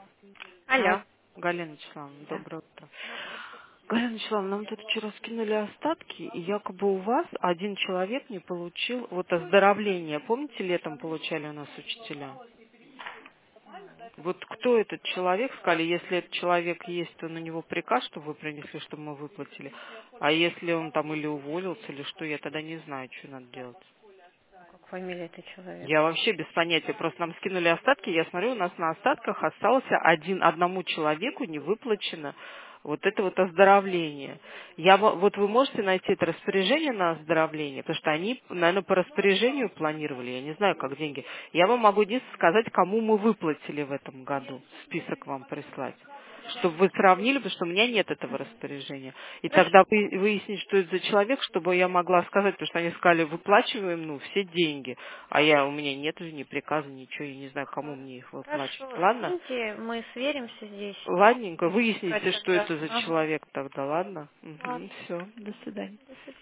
Алло. Галина Вячеславовна, Да. доброе утро. Галина Вячеславовна, нам тут вчера скинули остатки, и якобы у вас один человек не получил вот оздоровление. Помните, летом получали у нас учителя? Вот кто этот человек, сказали, если этот человек есть, то на него приказ, чтобы вы принесли, чтобы мы выплатили. А если он там или уволился, или что, я тогда не знаю, что надо делать. Как фамилия этого человека? Я вообще без понятия. Просто нам скинули остатки. Я смотрю, у нас на остатках остался одному человеку не выплачено вот это вот оздоровление. Вот вы можете найти это распоряжение на оздоровление, потому что они, наверное, по распоряжению планировали, я не знаю, как деньги. Я вам могу единственное сказать, кому мы выплатили в этом году, список вам прислать, чтобы вы сравнили, потому что у меня нет этого распоряжения. И Хорошо. тогда выяснить, что это за человек, чтобы я могла сказать, потому что они сказали, выплачиваем, все деньги. А у меня нет ни приказа, ничего, я не знаю, кому мне их выплачивать. Хорошо. Ладно? Скиньте, мы сверимся здесь. Ладненько, Будем искать выясните, что тогда. это за Ага. человек тогда, ладно? Ладно. Все, до свидания. До свидания.